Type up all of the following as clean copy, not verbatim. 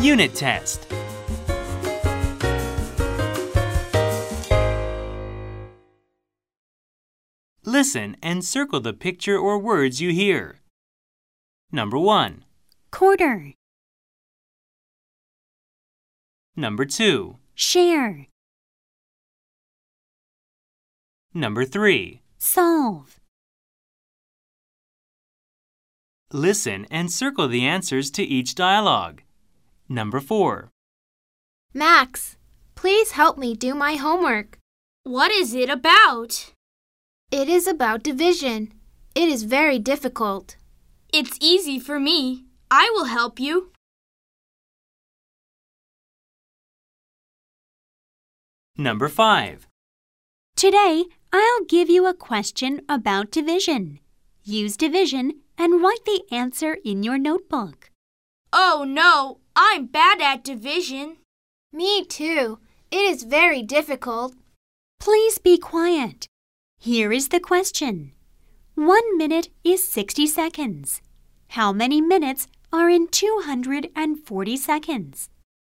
Unit test. Listen and circle the picture or words you hear. Number 1. Quarter. Number 2. Share. Number 3. Solve. Listen and circle the answers to each dialogue. Number 4. Max, please help me do my homework. What is it about? It is about division. It is very difficult. It's easy for me. I will help you. Number 5. Today, I'll give you a question about division. Use division and write the answer in your notebook. Oh no, I'm bad at division. Me too. It is very difficult. Please be quiet. Here is the question. 1 minute is 60 seconds. How many minutes are in 240 seconds?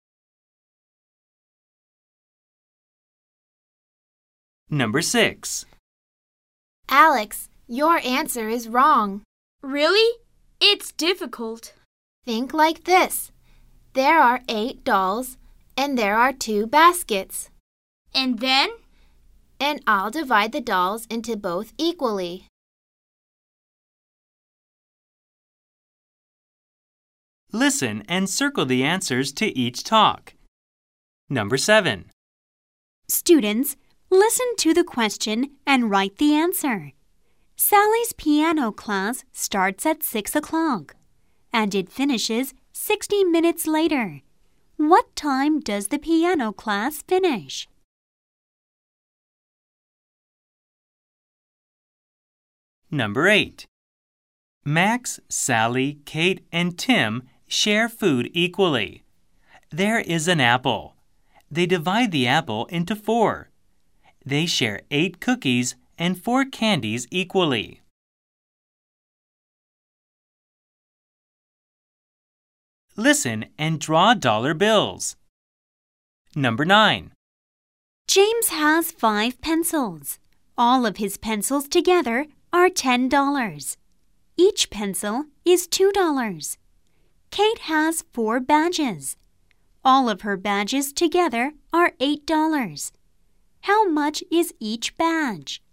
Number 6. Alex, your answer is wrong. Really? It's difficult. Think like this. There are 8 dolls and there are 2 baskets. And then? And I'll divide the dolls into both equally. Listen and circle the answers to each talk. Number 7. Students, listen to the question and write the answer. Sally's piano class starts at 6 o'clock, and it finishes 60 minutes later. What time does the piano class finish? Number 8. Max, Sally, Kate, and Tim share food equally. There is an apple. They divide the apple into 4. They share 8 cookies and 4 candies equally. Listen and draw dollar bills. Number 9. James has 5 pencils. All of his pencils together are $10. Each pencil is $2. Kate has 4 badges. All of her badges together are $8. How much is each badge?